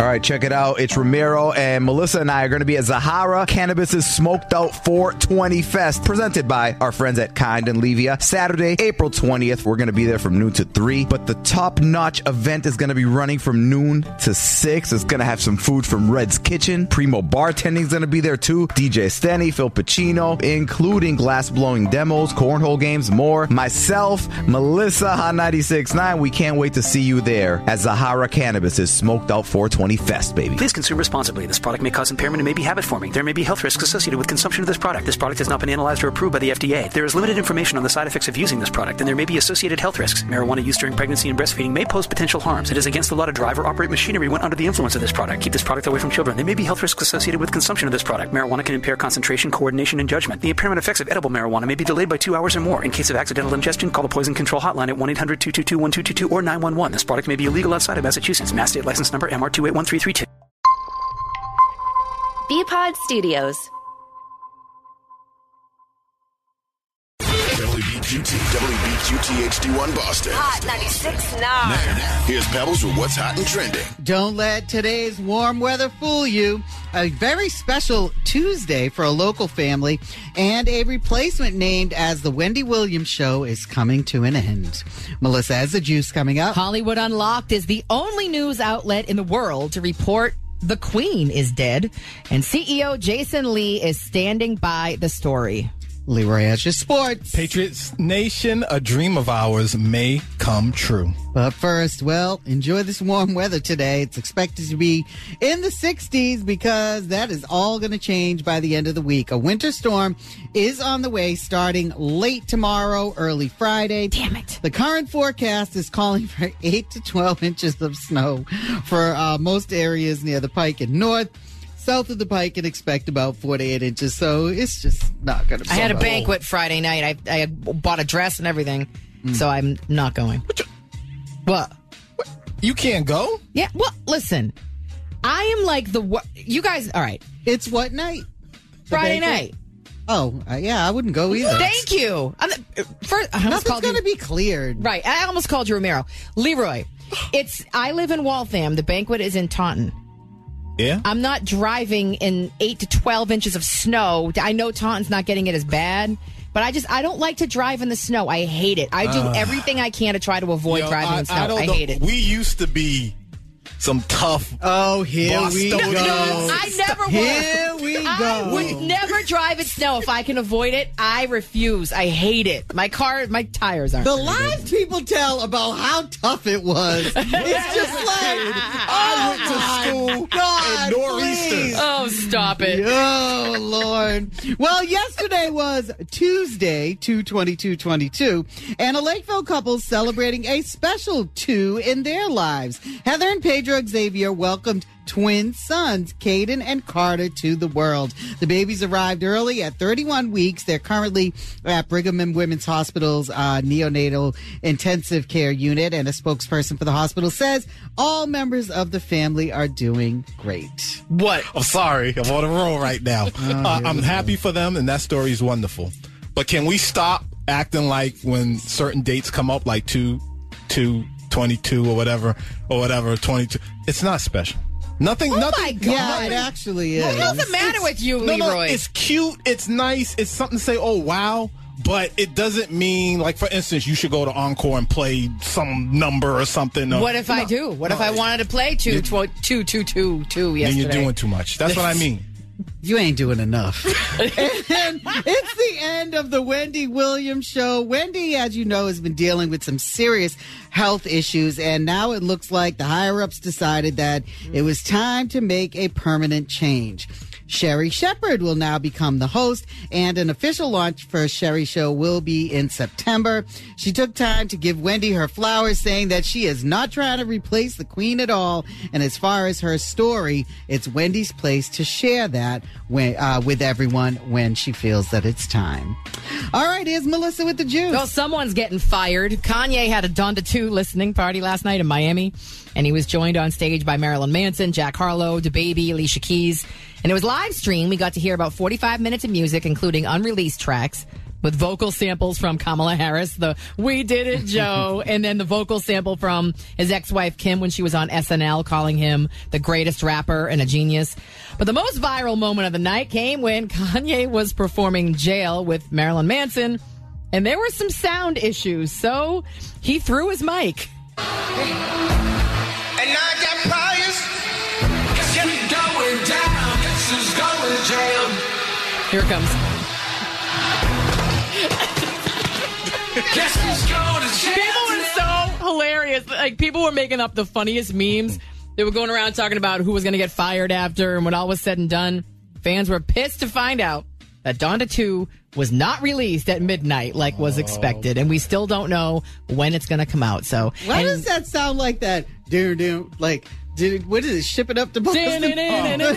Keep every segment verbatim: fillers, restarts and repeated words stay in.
All right, check it out. It's Ramiro and Melissa and I are going to be at Zahara Cannabis's Smoked Out four twenty Fest, presented by our friends at Kind and Levia. Saturday, April twentieth. We're going to be there from noon to three. But the top-notch event is going to be running from noon to six. It's going to have some food from Red's Kitchen. Primo Bartending is going to be there too. D J Stenny, Phil Pacino, including glass-blowing demos, cornhole games, more. Myself, Melissa, Hot ninety-six point nine. We can't wait to see you there at Zahara Cannabis's Smoked Out four twenty Fest, baby. Please consume responsibly. This product may cause impairment and may be habit-forming. There may be health risks associated with consumption of this product. This product has not been analyzed or approved by the F D A. There is limited information on the side effects of using this product, and there may be associated health risks. Marijuana use during pregnancy and breastfeeding may pose potential harms. It is against the law to drive or operate machinery when under the influence of this product. Keep this product away from children. There may be health risks associated with consumption of this product. Marijuana can impair concentration, coordination, and judgment. The impairment effects of edible marijuana may be delayed by two hours or more. In case of accidental ingestion, call the Poison Control Hotline at one eight hundred two two two one two two two or nine one one. This product may be illegal outside of Massachusetts. Mass State License Number M R two eight one three three two. B-Pod Studios. W B Q T, W B Q T H D one Boston. Hot ninety-six point nine. Now, here's Pebbles with what's hot and trending. Don't let today's warm weather fool you. A very special Tuesday for a local family, and a replacement named as The Wendy Williams Show is coming to an end. Melissa has the juice coming up. Hollywood Unlocked is the only news outlet in the world to report the Queen is dead, and C E O Jason Lee is standing by the story. Leroy has your sports. Patriots Nation, a dream of ours may come true. But first, well, enjoy this warm weather today. It's expected to be in the sixties because that is all going to change by the end of the week. A winter storm is on the way starting late tomorrow, early Friday. Damn it. The current forecast is calling for eight to twelve inches of snow for uh, most areas near the Pike and North. South of the Pike can expect about forty-eight inches, so it's just not going to be. I had a so banquet Friday night. I, I bought a dress and everything, mm. so I'm not going. What? what? You can't go? Yeah, well, listen. I am like the... You guys... All right. It's what night? Friday night. Oh, uh, yeah, I wouldn't go either. Thank you. I'm the, first, I Nothing's going to be cleared. Right. I almost called you Romero. Leroy, it's... I live in Waltham. The banquet is in Taunton. Yeah. I'm not driving in eight to twelve inches of snow. I know Taunton's not getting it as bad, but I just, I don't like to drive in the snow. I hate it. I do uh, everything I can to try to avoid yo, driving I, in snow. I, I, I hate it. We used to be some tough. Oh, here Bostonians. we go. No, I never would. Here we go. I would never drive in snow if I can avoid it. I refuse. I hate it. My car, my tires aren't. The lies good. People tell about how tough it was. It's just like, I went to school God, in Nor'easter. please. Oh, stop it. Oh, Lord. Well, yesterday was Tuesday, two twenty-two twenty-two, and a Lakeville couple celebrating a special two in their lives. Heather and Pedro Xavier welcomed twin sons, Caden and Carter, to the world. The babies arrived early at thirty-one weeks. They're currently at Brigham and Women's Hospital's uh, neonatal intensive care unit, and a spokesperson for the hospital says all members of the family are doing great. What? I'm sorry. I'm on a roll right now. Oh, uh, I'm happy for them, and that story is wonderful. But can we stop acting like when certain dates come up, like two, two, twenty-two or whatever, or whatever, twenty-two, it's not special. Nothing, oh nothing. My God. Yeah, it actually is. What doesn't matter it's, with you, no, Leroy? No, it's cute. It's nice. It's something to say, oh, wow. But it doesn't mean, like, for instance, you should go to Encore and play some number or something. Or, what if no, I do? What no, if I wanted to play two, two, two, two, two, two yesterday? Then you're doing too much. That's what I mean. You ain't doing enough. And it's the end of the Wendy Williams Show. Wendy, as you know, has been dealing with some serious health issues, and now it looks like the higher-ups decided that it was time to make a permanent change. Sherri Shepherd will now become the host, and an official launch for Sherri Show will be in September. She took time to give Wendy her flowers, saying that she is not trying to replace the Queen at all, and as far as her story, it's Wendy's place to share that when, uh, with everyone when she feels that it's time. All right, here's Melissa with the juice. Well, someone's getting fired. Kanye had a Donda two listening party last night in Miami, and he was joined on stage by Marilyn Manson, Jack Harlow, DaBaby, Alicia Keys. And it was live stream. We got to hear about forty-five minutes of music, including unreleased tracks. with vocal samples from Kamala Harris, the "We Did It, Joe," and then the vocal sample from his ex-wife Kim when she was on S N L, calling him the greatest rapper and a genius. But the most viral moment of the night came when Kanye was performing Jail with Marilyn Manson, and there were some sound issues, so he threw his mic. And I got pliers. Guess you're going down. Guess who's going to jail? Here it comes. Guess who's going to jail? People were so hilarious. Like, people were making up the funniest memes. They were going around talking about who was going to get fired after, and when all was said and done, fans were pissed to find out that Donda two was not released at midnight like was expected, and we still don't know when it's going to come out. So, why and, does that sound like that? Do do like. Did, what is it? Ship it up to Boston? It does.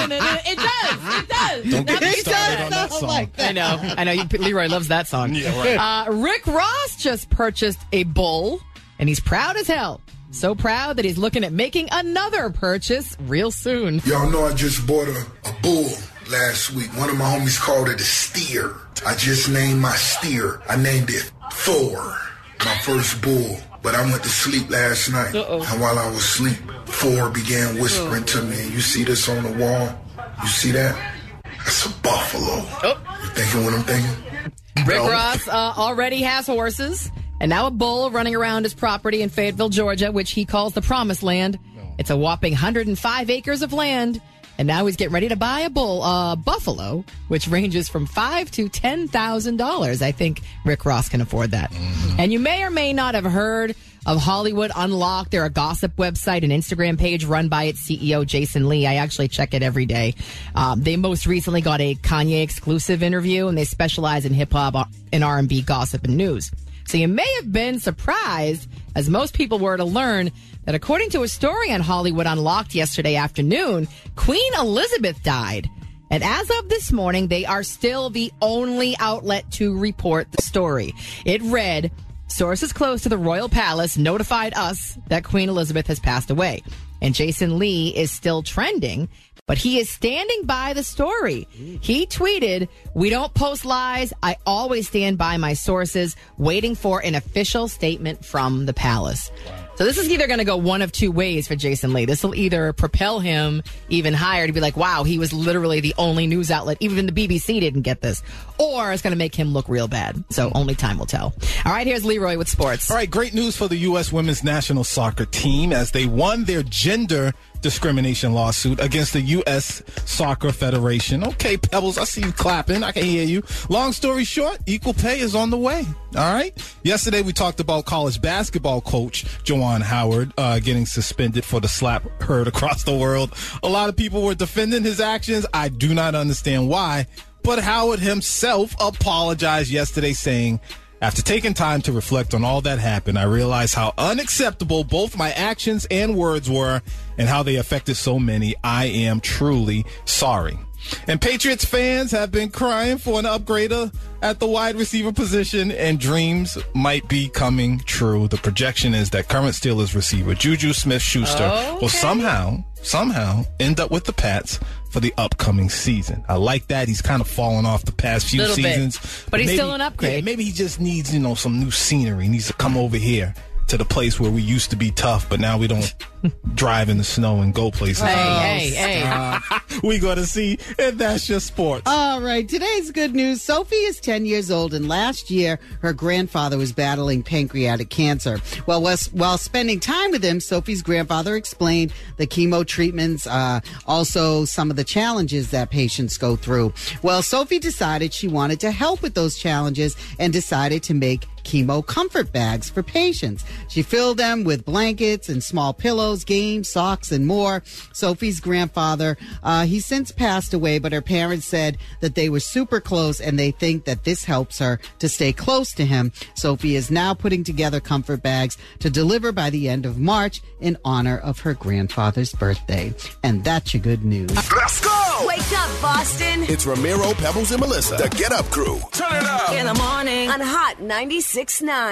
It does. Don't get me It started does on that sound song. like that. I know. I know. You, Leroy loves that song. Yeah, right. Uh, Rick Ross just purchased a bull, and he's proud as hell. So proud that he's looking at making another purchase real soon. Y'all know I just bought a, a bull last week. One of my homies called it a steer. I just named my steer. I named it Thor, my first bull. But I went to sleep last night, Uh-oh. and while I was asleep, Thor began whispering Uh-oh. to me, and you see this on the wall? You see that? That's a buffalo. Oh. You thinking what I'm thinking? Rick No. Ross uh, already has horses, and now a bull running around his property in Fayetteville, Georgia, which he calls the Promised Land. It's a whopping one hundred five acres of land, and now he's getting ready to buy a bull, uh, buffalo, which ranges from five to ten thousand dollars. I think Rick Ross can afford that. Mm-hmm. And you may or may not have heard of Hollywood Unlocked. They're a gossip website, an Instagram page run by its C E O, Jason Lee. I actually check it every day. Um, they most recently got a Kanye exclusive interview, and they specialize in hip hop and R and B gossip and news. So you may have been surprised, as most people were, to learn that according to a story on Hollywood Unlocked yesterday afternoon, Queen Elizabeth died. And as of this morning, they are still the only outlet to report the story. It read, sources close to the royal palace notified us that Queen Elizabeth has passed away. And Jason Lee is still trending, but he is standing by the story. He tweeted, "We don't post lies. I always stand by my sources, waiting for an official statement from the palace." So this is either going to go one of two ways for Jason Lee. This will either propel him even higher to be like, wow, he was literally the only news outlet. Even the B B C didn't get this. Or it's going to make him look real bad. So only time will tell. All right, here's Leroy with sports. All right, great news for the U S women's national soccer team as they won their gender discrimination lawsuit against the U S Soccer Federation. Okay, Pebbles, I see you clapping. I can hear you. Long story short, equal pay is on the way. All right. Yesterday, we talked about college basketball coach Juwan Howard uh, getting suspended for the slap heard across the world. A lot of people were defending his actions. I do not understand why. But Howard himself apologized yesterday, saying, "After taking time to reflect on all that happened, I realized how unacceptable both my actions and words were and how they affected so many. I am truly sorry." And Patriots fans have been crying for an upgrader at the wide receiver position, and dreams might be coming true. The projection is that current Steelers receiver Juju Smith-Schuster Okay. will somehow, somehow end up with the Pats for the upcoming season. I like that. He's kind of fallen off the past few Little bit. seasons. But he's maybe- still an upgrade. yeah, maybe he just needs, you know, some new scenery. He needs to come over here to the place where we used to be tough, but now we don't drive in the snow and go places. Hey, hey, hey. We going to see if that's just sports. All right, today's good news. Sophie is ten years old, and last year her grandfather was battling pancreatic cancer. Well, was, while spending time with him, Sophie's grandfather explained the chemo treatments, uh, also some of the challenges that patients go through. Well, Sophie decided she wanted to help with those challenges and decided to make chemo comfort bags for patients. She filled them with blankets and small pillows, games, socks, and more. Sophie's grandfather, uh, he since passed away, but her parents said that they were super close and they think that this helps her to stay close to him. Sophie is now putting together comfort bags to deliver by the end of March in honor of her grandfather's birthday. And that's your good news. Let's go! Wake up, Boston. It's Ramiro, Pebbles, and Melissa, the Get Up Crew. Turn it up! In the morning on Hot ninety-six point nine.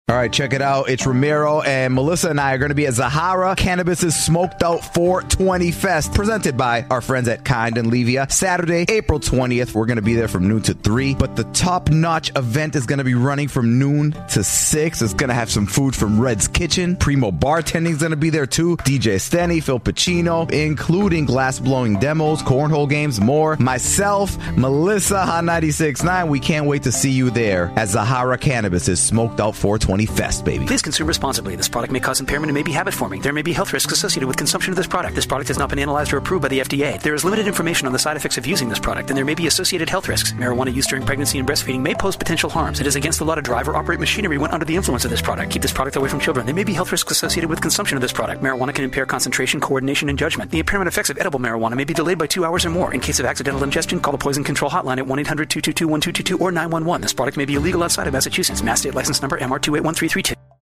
All right, check it out. It's Ramiro, and Melissa and I are going to be at Zahara Cannabis's Smoked Out four twenty Fest, presented by our friends at Kind and Levia. Saturday, April twentieth. We're going to be there from noon to three, but the top-notch event is going to be running from noon to six. It's going to have some food from Red's Kitchen. Primo Bartending is going to be there, too. D J Stenny, Phil Pacino, including glass-blowing demos, cornhole games, more. Myself, Melissa, Hot ninety-six point nine. We can't wait to see you there at Zahara Cannabis's Smoked Out four twenty Fest, baby. Please consume responsibly. This product may cause impairment and may be habit forming. There may be health risks associated with consumption of this product. This product has not been analyzed or approved by the F D A. There is limited information on the side effects of using this product, and there may be associated health risks. Marijuana use during pregnancy and breastfeeding may pose potential harms. It is against the law to drive or operate machinery when under the influence of this product. Keep this product away from children. There may be health risks associated with consumption of this product. Marijuana can impair concentration, coordination, and judgment. The impairment effects of edible marijuana may be delayed by two hours or more. In case of accidental ingestion, call the poison control hotline at one eight hundred two two two one two two two or nine one one. This product may be illegal outside of Massachusetts. Mass state license number M R two eight one three three two.